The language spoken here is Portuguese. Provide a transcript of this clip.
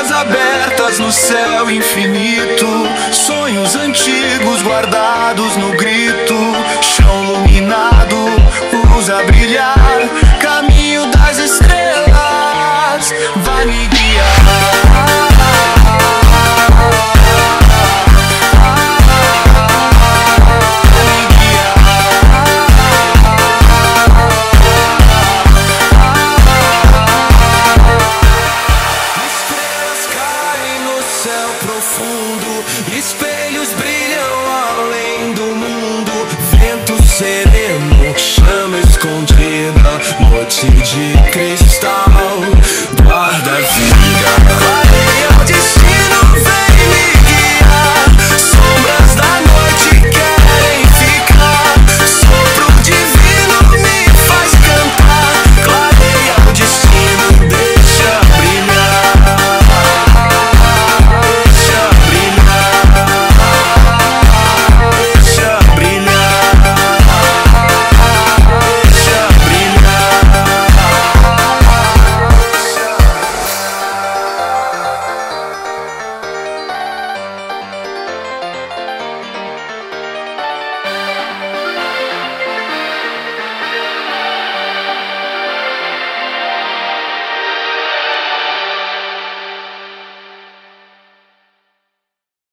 Asas abertas no céu infinito, sonhos antigos guardados no grito. Chão iluminado, luz a brilhar, caminho das estrelas vai me